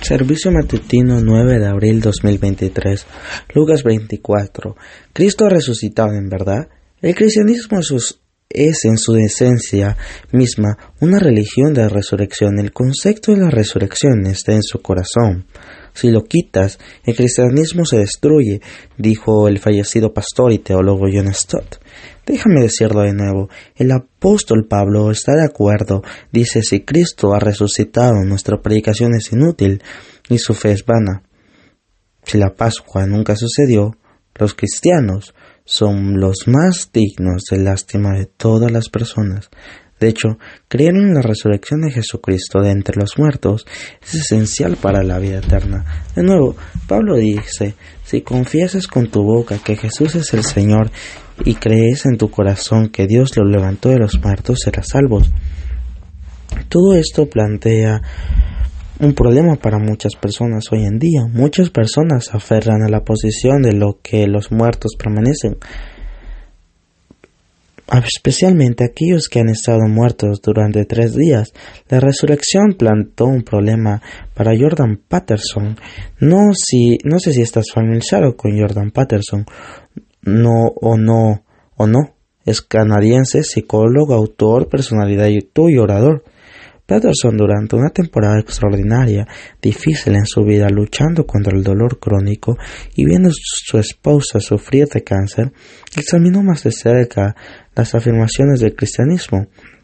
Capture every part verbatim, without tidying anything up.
Servicio matutino nueve de abril dos mil veintitrés. Lucas veinticuatro. Cristo ha resucitado en verdad. El cristianismo es en su esencia misma una religión de resurrección. El concepto de la resurrección está en su corazón. Si lo quitas, el cristianismo se destruye, dijo el fallecido pastor y teólogo John Stott. Déjame decirlo de nuevo, el apóstol Pablo está de acuerdo, dice: si Cristo ha resucitado, nuestra predicación es inútil y su fe es vana. Si la Pascua nunca sucedió, los cristianos son los más dignos de lástima de todas las personas. De hecho, creer en la resurrección de Jesucristo de entre los muertos es esencial para la vida eterna. De nuevo, Pablo dice: si confiesas con tu boca que Jesús es el Señor y crees en tu corazón que Dios lo levantó de los muertos, serás salvo. Todo esto plantea un problema para muchas personas hoy en día. Muchas personas se aferran a la posición de lo que los muertos permanecen, especialmente aquellos que han estado muertos durante tres días. La resurrección plantó un problema para Jordan Peterson. No, si, no sé si estás familiarizado con Jordan Peterson. No o no o no. Es canadiense, psicólogo, autor, personalidad de YouTube y orador. Peterson, durante una temporada extraordinaria, difícil en su vida, luchando contra el dolor crónico y viendo a su esposa sufrir de cáncer, examinó más de cerca las afirmaciones del cristianismo.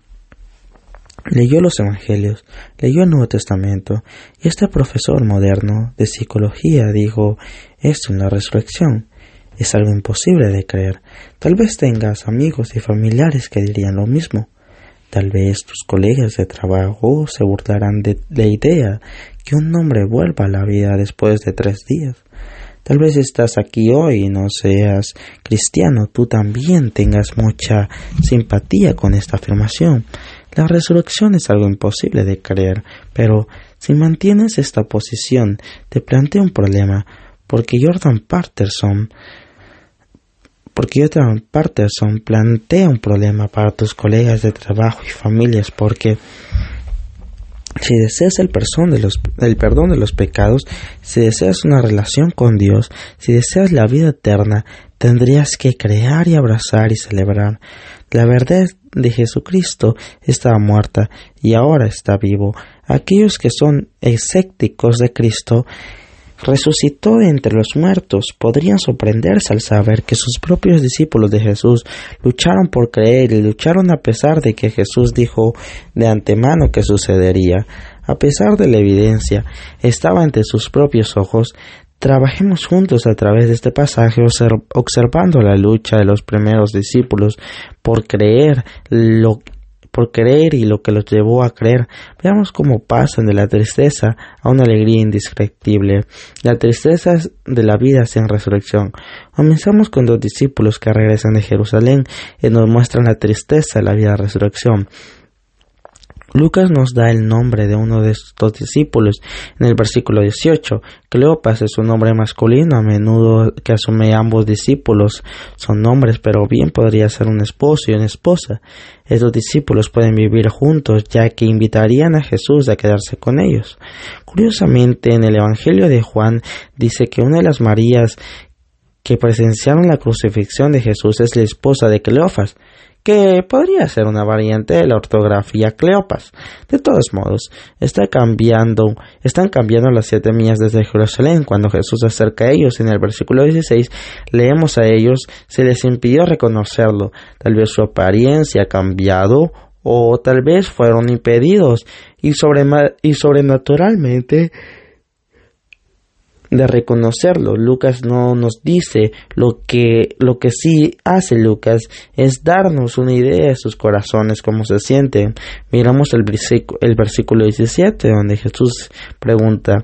Leyó los evangelios, leyó el Nuevo Testamento, y este profesor moderno de psicología dijo: esto en la resurrección es algo imposible de creer. Tal vez tengas amigos y familiares que dirían lo mismo. Tal vez tus colegas de trabajo se burlarán de la idea que un hombre vuelva a la vida después de tres días. Tal vez estás aquí hoy y no seas cristiano, tú también tengas mucha simpatía con esta afirmación. La resurrección es algo imposible de creer, pero si mantienes esta posición, te plantea un problema, porque Jordan Peterson Porque Jordan Peterson plantea un problema para tus colegas de trabajo y familias, porque si deseas el perdón de los, el perdón de los pecados, si deseas una relación con Dios, si deseas la vida eterna, tendrías que crear y abrazar y celebrar. La verdad de Jesucristo estaba muerta y ahora está vivo. Aquellos que son escépticos de Cristo resucitó de entre los muertos podrían sorprenderse al saber que sus propios discípulos de Jesús lucharon por creer y lucharon a pesar de que Jesús dijo de antemano que sucedería. A pesar de la evidencia, estaba ante sus propios ojos. Trabajemos juntos a través de este pasaje observando la lucha de los primeros discípulos por creer lo por creer y lo que los llevó a creer. Veamos cómo pasan de la tristeza a una alegría indescriptible. La tristeza de la vida sin resurrección. Comenzamos con dos discípulos que regresan de Jerusalén y nos muestran la tristeza de la vida de resurrección. Lucas nos da el nombre de uno de estos discípulos en el versículo dieciocho. Cleopas es un nombre masculino, a menudo que asume ambos discípulos son hombres, pero bien podría ser un esposo y una esposa. Estos discípulos pueden vivir juntos, ya que invitarían a Jesús a quedarse con ellos. Curiosamente, en el Evangelio de Juan dice que una de las Marías que presenciaron la crucifixión de Jesús es la esposa de Cleofas, que podría ser una variante de la ortografía Cleopas. De todos modos, está cambiando, están cambiando las siete millas desde Jerusalén. Cuando Jesús se acerca a ellos, en el versículo dieciséis, leemos a ellos: se les impidió reconocerlo. Tal vez su apariencia ha cambiado, o tal vez fueron impedidos, y, sobrema- y sobrenaturalmente de reconocerlo. Lucas no nos dice lo que lo que sí hace Lucas es darnos una idea de sus corazones, cómo se sienten. Miramos el versículo, el versículo diecisiete, donde Jesús pregunta: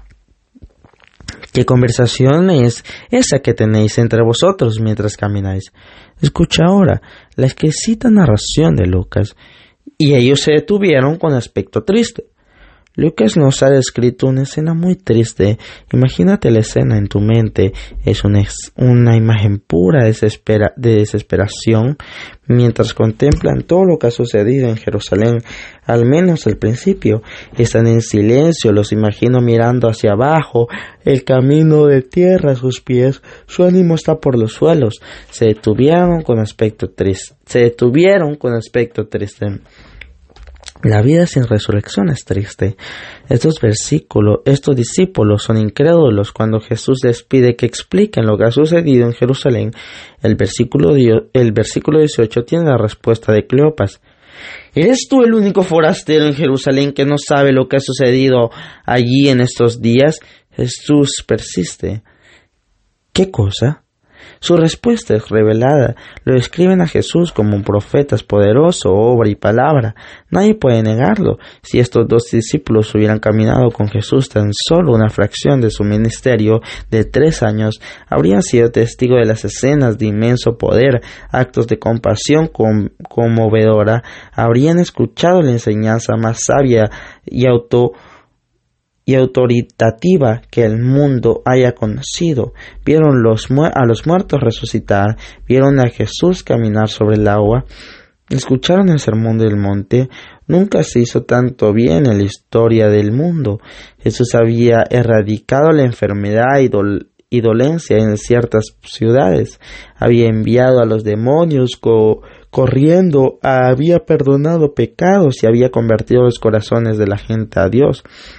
¿qué conversación es esa que tenéis entre vosotros mientras camináis? Escucha ahora la exquisita narración de Lucas. Y ellos se detuvieron con aspecto triste. Lucas nos ha descrito una escena muy triste. Imagínate la escena en tu mente. Es una, ex, una imagen pura desespera, de desesperación mientras contemplan todo lo que ha sucedido en Jerusalén, al menos al principio. Están en silencio, los imagino mirando hacia abajo, el camino de tierra a sus pies. Su ánimo está por los suelos. Se detuvieron con aspecto triste. Se detuvieron con aspecto triste. La vida sin resurrección es triste. Estos versículos, estos discípulos son incrédulos cuando Jesús les pide que expliquen lo que ha sucedido en Jerusalén. El versículo, el versículo dieciocho tiene la respuesta de Cleopas. ¿Eres tú el único forastero en Jerusalén que no sabe lo que ha sucedido allí en estos días? Jesús persiste. ¿Qué cosa? Su respuesta es revelada. Lo describen a Jesús como un profeta poderoso, obra y palabra. Nadie puede negarlo. Si estos dos discípulos hubieran caminado con Jesús tan solo una fracción de su ministerio de tres años, habrían sido testigos de las escenas de inmenso poder, actos de compasión con, conmovedora, habrían escuchado la enseñanza más sabia y auto y autoritativa que el mundo haya conocido. Vieron los mu- a los muertos resucitar, vieron a Jesús caminar sobre el agua, escucharon el sermón del monte. Nunca se hizo tanto bien en la historia del mundo. Jesús había erradicado la enfermedad y, dol- y dolencia en ciertas ciudades, había enviado a los demonios co- corriendo, había perdonado pecados y había convertido los corazones de la gente a Dios.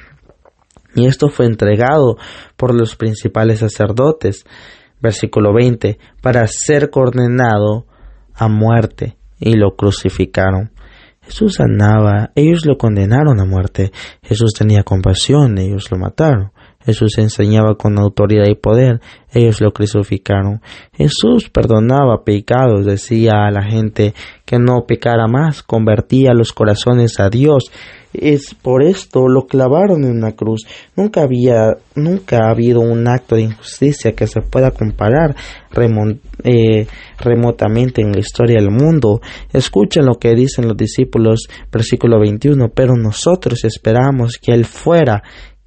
Y esto fue entregado por los principales sacerdotes, versículo veinte, para ser condenado a muerte, y lo crucificaron. Jesús sanaba, ellos lo condenaron a muerte. Jesús tenía compasión, ellos lo mataron. Jesús enseñaba con autoridad y poder, ellos lo crucificaron. Jesús perdonaba pecados, decía a la gente que no pecara más, convertía los corazones a Dios. Es por esto lo clavaron en una cruz. Nunca había, nunca ha habido un acto de injusticia que se pueda comparar remont, eh, remotamente en la historia del mundo. Escuchen lo que dicen los discípulos, versículo veintiuno. Pero nosotros esperamos que Él fuera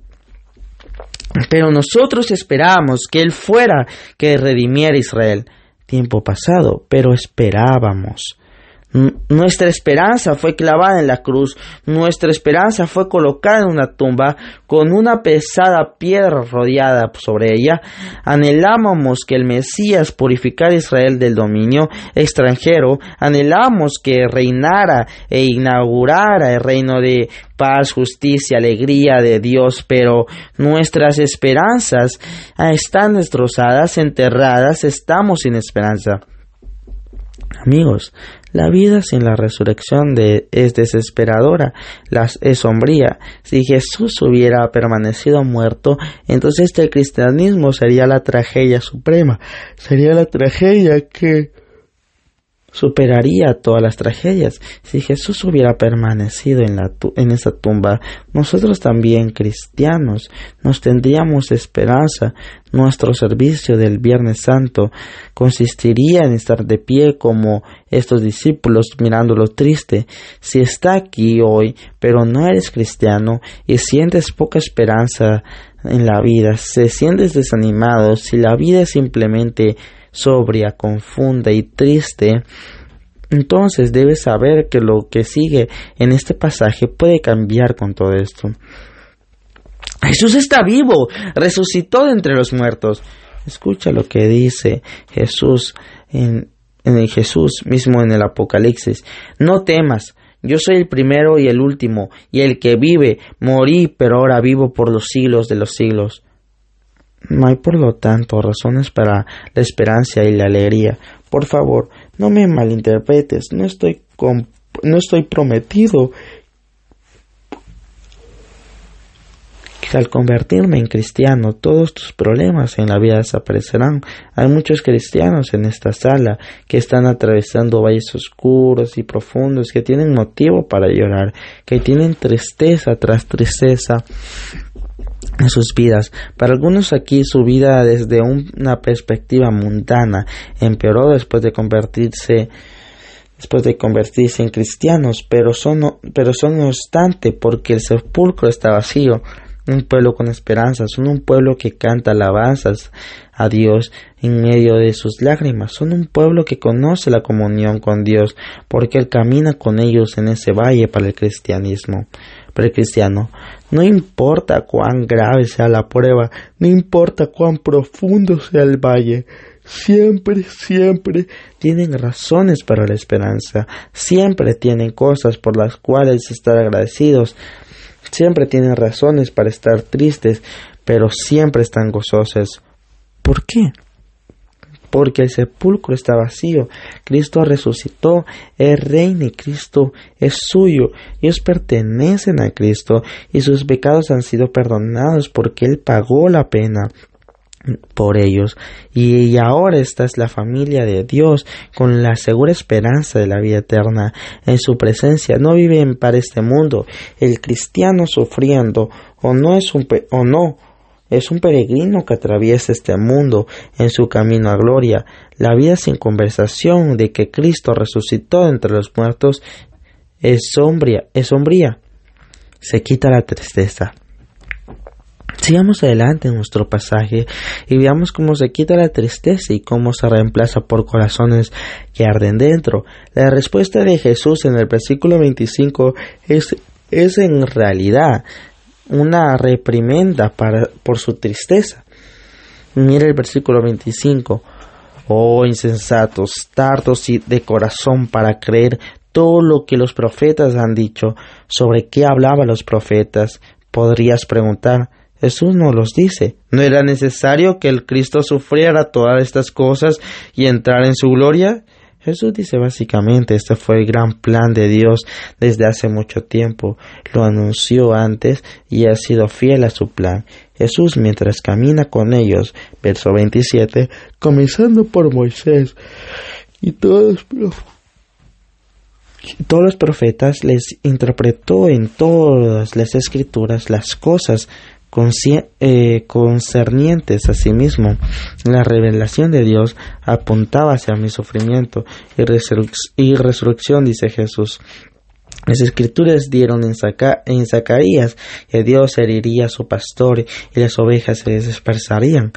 Pero nosotros esperábamos que Él fuera que redimiera a Israel. Tiempo pasado, pero esperábamos. Nuestra esperanza fue clavada en la cruz, nuestra esperanza fue colocada en una tumba con una pesada piedra rodeada sobre ella. Anhelábamos que el Mesías purificara a Israel del dominio extranjero, anhelamos que reinara e inaugurara el reino de paz, justicia, alegría de Dios, pero nuestras esperanzas están destrozadas, enterradas, estamos sin esperanza. Amigos, la vida sin la resurrección de, es desesperadora, las, es sombría. Si Jesús hubiera permanecido muerto, entonces este cristianismo sería la tragedia suprema, sería la tragedia que superaría todas las tragedias. Si Jesús hubiera permanecido en, la tu- en esa tumba, nosotros también, cristianos, nos tendríamos esperanza. Nuestro servicio del Viernes Santo consistiría en estar de pie como estos discípulos mirándolo triste. Si está aquí hoy, pero no eres cristiano y sientes poca esperanza en la vida, si sientes desanimado, si la vida es simplemente sobria, confunda y triste, entonces debes saber que lo que sigue en este pasaje puede cambiar con todo esto. Jesús está vivo, resucitó de entre los muertos. Escucha lo que dice Jesús en, en el Jesús mismo en el Apocalipsis. No temas, yo soy el primero y el último, y el que vive. Morí, pero ahora vivo por los siglos de los siglos. No hay, por lo tanto, razones para la esperanza y la alegría. Por favor, no me malinterpretes. No estoy, comp- no estoy prometido que al convertirme en cristiano todos tus problemas en la vida desaparecerán. Hay muchos cristianos en esta sala que están atravesando valles oscuros y profundos, que tienen motivo para llorar, que tienen tristeza tras tristeza en sus vidas. Para algunos aquí su vida desde un, una perspectiva mundana empeoró después de convertirse después de convertirse en cristianos, pero son, pero son no obstante, porque el sepulcro está vacío. Un pueblo con esperanza, son un pueblo que canta alabanzas a Dios en medio de sus lágrimas, son un pueblo que conoce la comunión con Dios, porque Él camina con ellos en ese valle para el cristianismo. Para el cristiano, no importa cuán grave sea la prueba, no importa cuán profundo sea el valle, siempre, siempre tienen razones para la esperanza, siempre tienen cosas por las cuales estar agradecidos. Siempre tienen razones para estar tristes, pero siempre están gozosos. ¿Por qué? Porque el sepulcro está vacío. Cristo resucitó, es reina y Cristo es suyo. Ellos pertenecen a Cristo y sus pecados han sido perdonados porque Él pagó la pena por ellos, y ahora esta es la familia de Dios con la segura esperanza de la vida eterna en su presencia. No viven para este mundo. El cristiano sufriendo o no es un pe- o no es un peregrino que atraviesa este mundo en su camino a gloria. La vida sin conversación de que Cristo resucitó entre los muertos es sombría, es sombría. Se quita la tristeza. Sigamos adelante en nuestro pasaje y veamos cómo se quita la tristeza y cómo se reemplaza por corazones que arden dentro. La respuesta de Jesús en el versículo veinticinco es, es en realidad una reprimenda para, por su tristeza. Mira el versículo veinticinco. Oh insensatos, tardos de corazón para creer todo lo que los profetas han dicho. ¿Sobre qué hablaban los profetas? Podrías preguntar. Jesús nos los dice. ¿No era necesario que el Cristo sufriera todas estas cosas y entrara en su gloria? Jesús dice básicamente, este fue el gran plan de Dios desde hace mucho tiempo. Lo anunció antes y ha sido fiel a su plan. Jesús, mientras camina con ellos, verso veintisiete, comenzando por Moisés y todos los Todos los profetas, les interpretó en todas las escrituras las cosas Eh, concernientes a sí mismo. La revelación de Dios apuntaba hacia mi sufrimiento y, resurrec y resurrección, dice Jesús. Las escrituras dieron en, Zaca en Zacarías que Dios heriría a su pastor y las ovejas se dispersarían.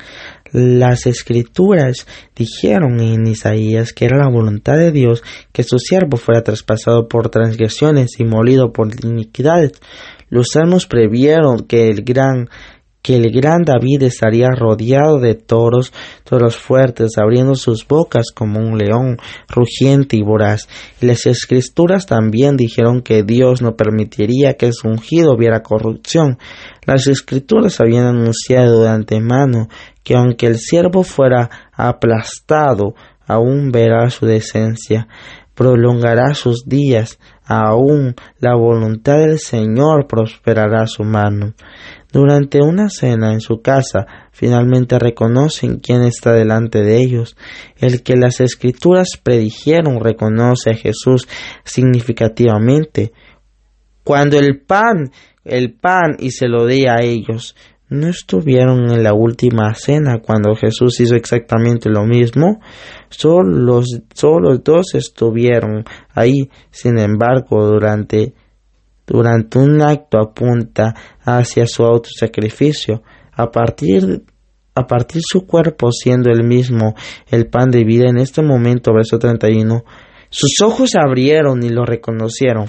Las escrituras dijeron en Isaías que era la voluntad de Dios que su siervo fuera traspasado por transgresiones y molido por iniquidades. Los salmos previeron que el gran que el gran David estaría rodeado de toros, toros fuertes, abriendo sus bocas como un león, rugiente y voraz. Y las escrituras también dijeron que Dios no permitiría que su ungido viera corrupción. Las escrituras habían anunciado de antemano que aunque el siervo fuera aplastado, aún verá su decencia, prolongará sus días, aún la voluntad del Señor prosperará su mano. Durante una cena en su casa, finalmente reconocen quién está delante de ellos. El que las escrituras predijeron reconoce a Jesús significativamente. Cuando el pan, el pan y se lo dé a ellos, ¿no estuvieron en la última cena cuando Jesús hizo exactamente lo mismo? Solo los, solo los dos estuvieron ahí. Sin embargo, durante durante un acto apunta hacia su autosacrificio. A partir, a partir su cuerpo siendo el mismo, el pan de vida, en este momento, verso treinta y uno, sus ojos se abrieron y lo reconocieron.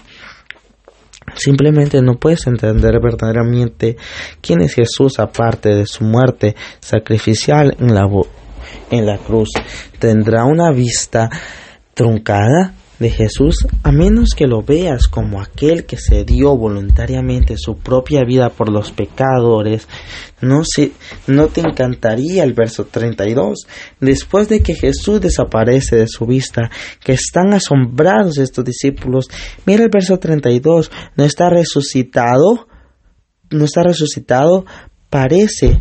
Simplemente no puedes entender verdaderamente quién es Jesús aparte de su muerte sacrificial en la, en la cruz. ¿Tendrá una vista truncada de Jesús? A menos que lo veas como aquel que se dio voluntariamente su propia vida por los pecadores. No, se, no te encantaría el verso treinta y dos. Después de que Jesús desaparece de su vista, que están asombrados estos discípulos. Mira el verso treinta y dos. ¿No está resucitado? ¿No está resucitado? Parece.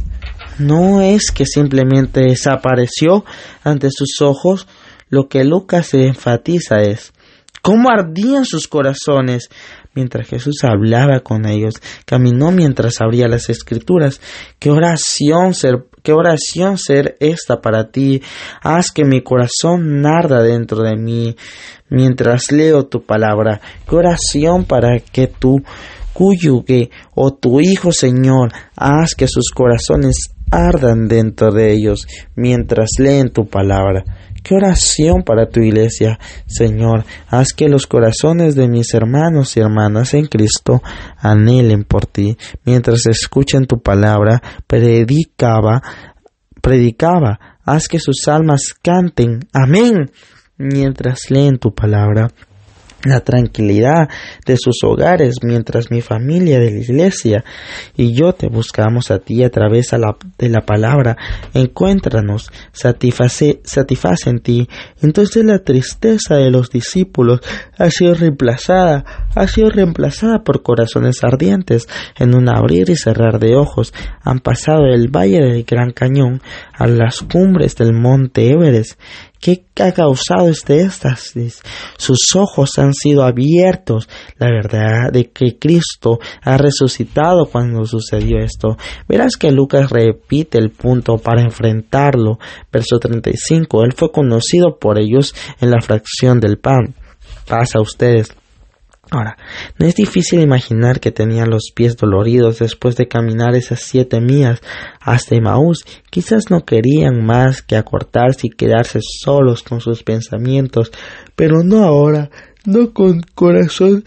No es que simplemente desapareció ante sus ojos. Lo que Lucas enfatiza es cómo ardían sus corazones. Mientras Jesús hablaba con ellos, caminó mientras abría las escrituras. Qué oración, ser, qué oración ser esta para ti. Haz que mi corazón arda dentro de mí mientras leo tu palabra. Qué oración para que tu cónyuge o tu hijo, Señor, haz que sus corazones ardan dentro de ellos mientras leen tu palabra. Qué oración para tu iglesia, Señor. Haz que los corazones de mis hermanos y hermanas en Cristo anhelen por ti. Mientras escuchen tu palabra, predicaba, predicaba. Haz que sus almas canten. Amén. Mientras leen tu palabra. La tranquilidad de sus hogares mientras mi familia de la iglesia y yo te buscamos a ti a través de la, de la palabra. Encuéntranos, satisface, satisface en ti. Entonces la tristeza de los discípulos ha sido reemplazada, ha sido reemplazada por corazones ardientes. En un abrir y cerrar de ojos han pasado del valle del Gran Cañón a las cumbres del monte Everest. ¿Qué ha causado este éxtasis? Sus ojos han sido abiertos. La verdad de que Cristo ha resucitado cuando sucedió esto. Verás que Lucas repite el punto para enfrentarlo. Verso treinta y cinco. Él fue conocido por ellos en la fracción del pan. Paz a ustedes. Ahora, no es difícil imaginar que tenían los pies doloridos después de caminar esas siete millas hasta Emaús. Quizás no querían más que acortarse y quedarse solos con sus pensamientos, pero no ahora, no con corazón,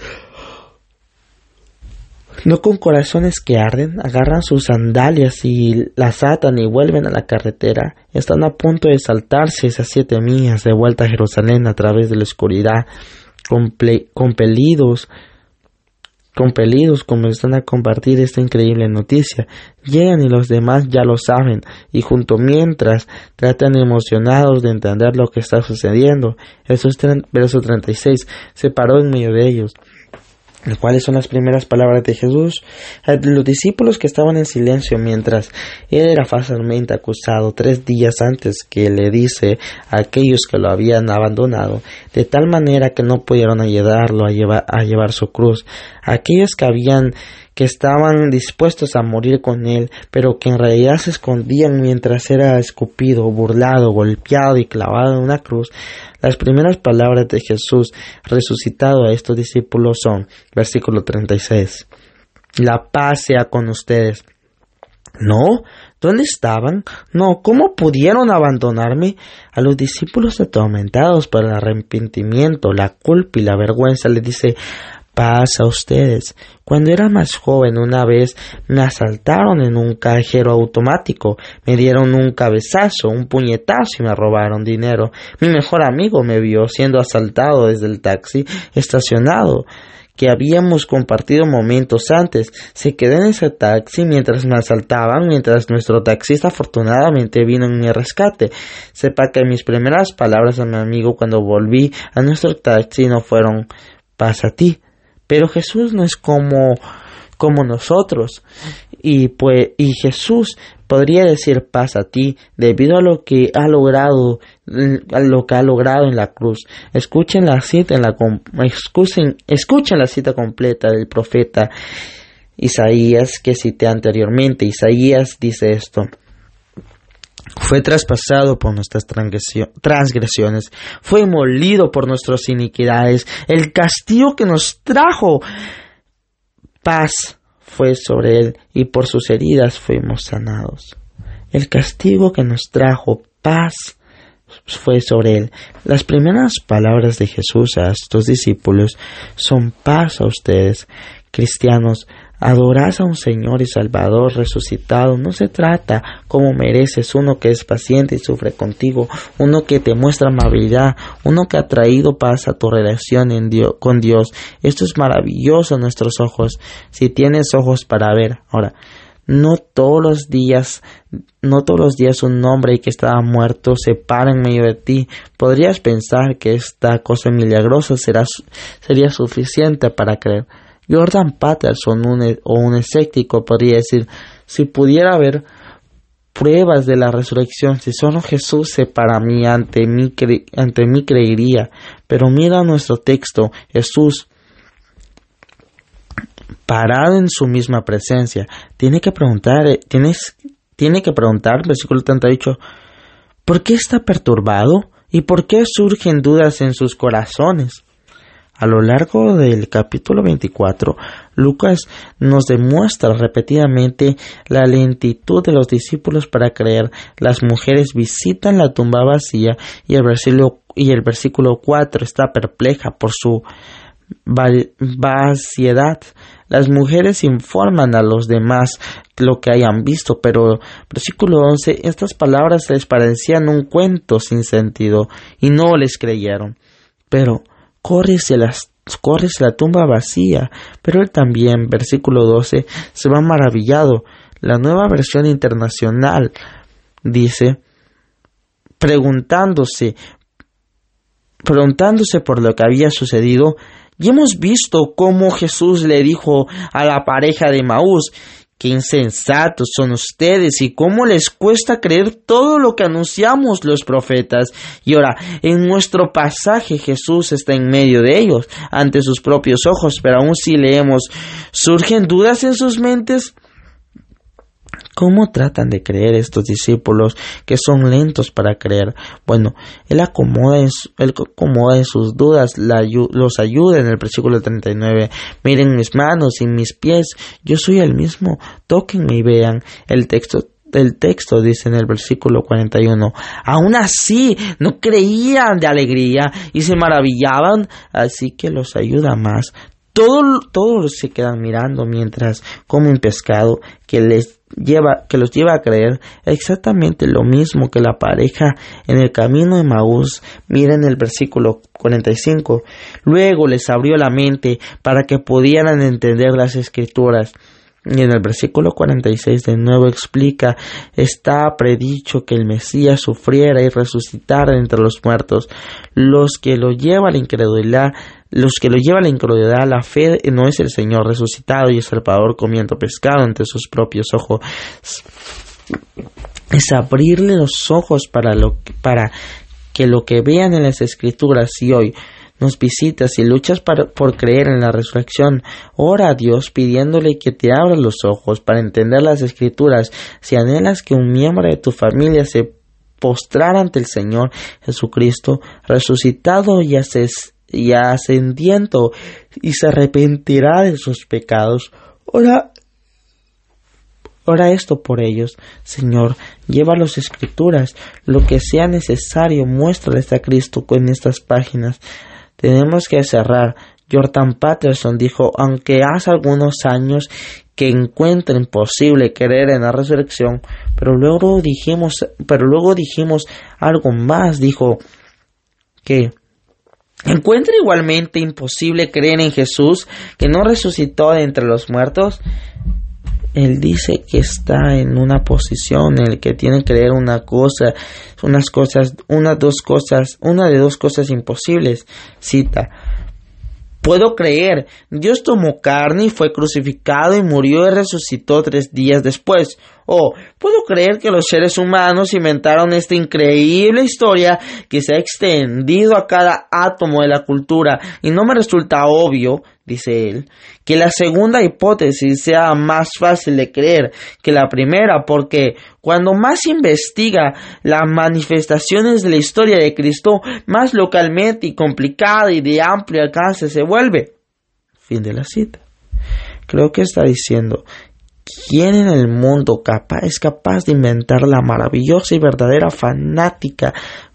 no con corazones que arden. Agarran sus sandalias y las atan y vuelven a la carretera. Están a punto de saltarse esas siete millas de vuelta a Jerusalén a través de la oscuridad. Comple- compelidos, compelidos comienzan a compartir esta increíble noticia. Llegan y los demás ya lo saben, y junto mientras tratan emocionados de entender lo que está sucediendo. Jesús, verso treinta y seis, se paró en medio de ellos. ¿Cuáles son las primeras palabras de Jesús? Los discípulos que estaban en silencio mientras él era fácilmente acusado tres días antes, que le dice a aquellos que lo habían abandonado, de tal manera que no pudieron ayudarlo a llevar, a llevar su cruz. Aquellos que habían que estaban dispuestos a morir con él, pero que en realidad se escondían mientras era escupido, burlado, golpeado y clavado en una cruz. Las primeras palabras de Jesús resucitado a estos discípulos son, versículo treinta y seis, la paz sea con ustedes. ¿No? ¿Dónde estaban? No, ¿cómo pudieron abandonarme? A los discípulos atormentados por el arrepentimiento, la culpa y la vergüenza les dice, paz a ustedes. Cuando era más joven, una vez me asaltaron en un cajero automático, me dieron un cabezazo, un puñetazo y me robaron dinero. Mi mejor amigo me vio siendo asaltado desde el taxi estacionado que habíamos compartido momentos antes. Se quedó en ese taxi mientras me asaltaban, mientras nuestro taxista afortunadamente vino en mi rescate. Sepa que mis primeras palabras a mi amigo cuando volví a nuestro taxi no fueron paz a ti. Pero Jesús no es como, como nosotros, y pues, y Jesús podría decir paz a ti debido a lo que ha logrado, a lo que ha logrado en la cruz. Escuchen la cita en la, escuchen, escuchen la cita completa del profeta Isaías que cité anteriormente. Isaías dice esto. Fue traspasado por nuestras transgresiones, fue molido por nuestras iniquidades. El castigo que nos trajo paz fue sobre él, y por sus heridas fuimos sanados. El castigo que nos trajo paz fue sobre él. Las primeras palabras de Jesús a estos discípulos son paz a ustedes, cristianos. Adorás a un Señor y Salvador resucitado. No se trata como mereces, uno que es paciente y sufre contigo, uno que te muestra amabilidad, uno que ha traído paz a tu relación en Dios, con Dios. Esto es maravilloso a nuestros ojos, si tienes ojos para ver. Ahora, no todos los días, no todos los días un hombre que estaba muerto se para en medio de ti. Podrías pensar que esta cosa milagrosa será, sería suficiente para creer. Jordan Peterson, un, o un escéptico, podría decir, si pudiera haber pruebas de la resurrección, si solo Jesús se para mí, ante mí, cre, ante mí creería. Pero mira nuestro texto, Jesús parado en su misma presencia, tiene que preguntar, tienes tiene que preguntar, versículo treinta y ocho, ¿por qué está perturbado? ¿Y por qué surgen dudas en sus corazones? A lo largo del capítulo veinticuatro, Lucas nos demuestra repetidamente la lentitud de los discípulos para creer. Las mujeres visitan la tumba vacía y el versículo, y el versículo cuatro está perpleja por su vaciedad. Las mujeres informan a los demás lo que hayan visto, pero versículo once, estas palabras les parecían un cuento sin sentido y no les creyeron. Pero corre hacia la, corre hacia la tumba vacía, pero él también, versículo doce, se va maravillado. La Nueva Versión Internacional dice, preguntándose, preguntándose por lo que había sucedido, y hemos visto cómo Jesús le dijo a la pareja de Emaús, qué insensatos son ustedes y cómo les cuesta creer todo lo que anunciamos los profetas. Y ahora, en nuestro pasaje Jesús está en medio de ellos, ante sus propios ojos, pero aún si leemos, ¿surgen dudas en sus mentes? ¿Cómo tratan de creer estos discípulos que son lentos para creer? Bueno, Él acomoda en, su, él acomoda en sus dudas, la, los ayuda en el versículo treinta y nueve. Miren mis manos y mis pies, yo soy el mismo, tóquenme y vean. El texto El texto dice en el versículo cuarenta y uno, aún así no creían de alegría y se maravillaban, así que los ayuda más. Todos, todos se quedan mirando mientras comen pescado que les lleva, que los lleva a creer exactamente lo mismo que la pareja en el camino de Emaús. Miren el versículo cuarenta y cinco. Luego les abrió la mente para que pudieran entender las escrituras. Y en el versículo cuarenta y seis de nuevo explica, está predicho que el Mesías sufriera y resucitara entre los muertos. Los que lo lleva a la incredulidad, los que lo lleva a la incredulidad, la fe no es el Señor resucitado y el Salvador comiendo pescado ante sus propios ojos. Es abrirle los ojos para lo para que lo que vean en las Escrituras. Y hoy nos visitas y luchas para, por creer en la resurrección, ora a Dios pidiéndole que te abra los ojos para entender las Escrituras. Si anhelas que un miembro de tu familia se postrara ante el Señor Jesucristo resucitado y, ases, y ascendiendo y se arrepentirá de sus pecados, ora Ora esto por ellos. Señor, lleva las Escrituras, lo que sea necesario, muéstrales a Cristo con estas páginas. Tenemos que cerrar. Jordan Peterson dijo, aunque hace algunos años que encuentra imposible creer en la resurrección, pero luego dijimos, pero luego dijimos algo más, dijo que encuentra igualmente imposible creer en Jesús, que no resucitó de entre los muertos. Él dice que está en una posición en la que tiene que creer una cosa, unas cosas, unas dos cosas, una de dos cosas imposibles. Cita, puedo creer, Dios tomó carne y fue crucificado y murió y resucitó tres días después. O puedo creer que los seres humanos inventaron esta increíble historia que se ha extendido a cada átomo de la cultura y no me resulta obvio, dice él, que la segunda hipótesis sea más fácil de creer que la primera, porque cuando más investiga las manifestaciones de la historia de Cristo, más localmente y complicada y de amplio alcance se vuelve. Fin de la cita. Creo que está diciendo, ¿quién en el mundo capaz, es capaz de inventar la maravillosa y verdadera fanática,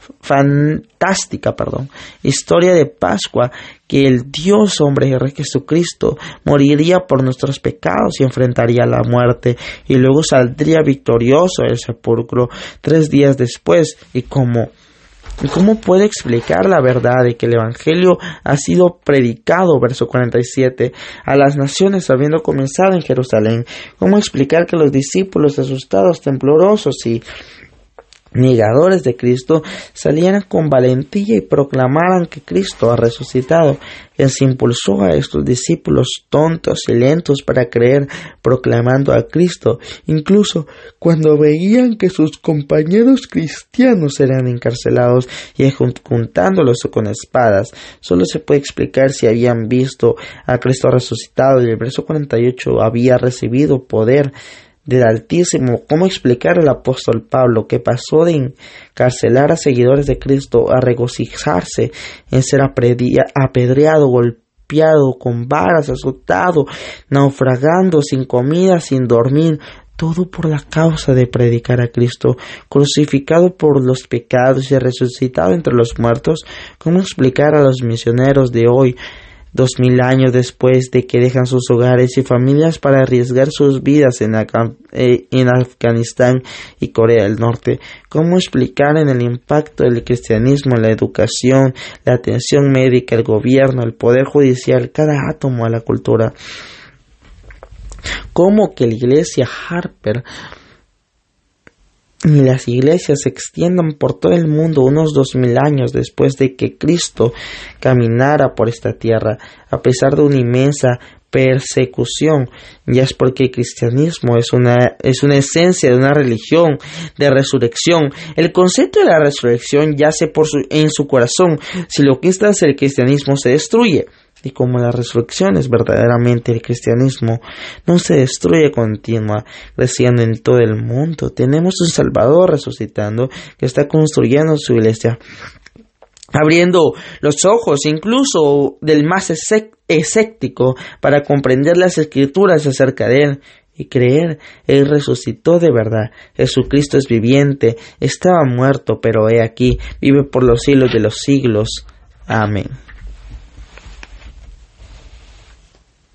fantástica, perdón, historia de Pascua, que el Dios hombre Jesucristo moriría por nuestros pecados y enfrentaría la muerte y luego saldría victorioso del sepulcro tres días después? Y como ¿Y cómo puede explicar la verdad de que el Evangelio ha sido predicado, verso cuarenta y siete, a las naciones habiendo comenzado en Jerusalén? ¿Cómo explicar que los discípulos asustados, temblorosos y negadores de Cristo salieran con valentía y proclamaran que Cristo ha resucitado? Él se impulsó a estos discípulos tontos y lentos para creer, proclamando a Cristo, incluso cuando veían que sus compañeros cristianos eran encarcelados y ejecutándolos con espadas. Solo se puede explicar si habían visto a Cristo resucitado, y el verso cuarenta y ocho había recibido poder del Altísimo. ¿Cómo explicar al apóstol Pablo que pasó de encarcelar a seguidores de Cristo a regocijarse en ser apedreado, golpeado con varas, azotado, naufragando, sin comida, sin dormir? Todo por la causa de predicar a Cristo, crucificado por los pecados y resucitado entre los muertos. ¿Cómo explicar a los misioneros de hoy, dos mil años después de que dejan sus hogares y familias para arriesgar sus vidas en, Af- eh, en Afganistán y Corea del Norte? ¿Cómo explicar en el impacto del cristianismo en la educación, la atención médica, el gobierno, el poder judicial, cada átomo de la cultura? Cómo que la iglesia Harper y las iglesias se extiendan por todo el mundo unos dos mil años después de que Cristo caminara por esta tierra, a pesar de una inmensa persecución, ya es porque el cristianismo es una, es una esencia de una religión de resurrección. El concepto de la resurrección yace por su, en su corazón. Si lo que está es el cristianismo, se destruye. Y como la resurrección es verdaderamente el cristianismo, no se destruye, continua creciendo en todo el mundo. Tenemos un Salvador resucitando que está construyendo su iglesia, abriendo los ojos incluso del más escéptico para comprender las escrituras acerca de él y creer. Él resucitó de verdad. Jesucristo es viviente, estaba muerto, pero he aquí, vive por los siglos de los siglos. Amén.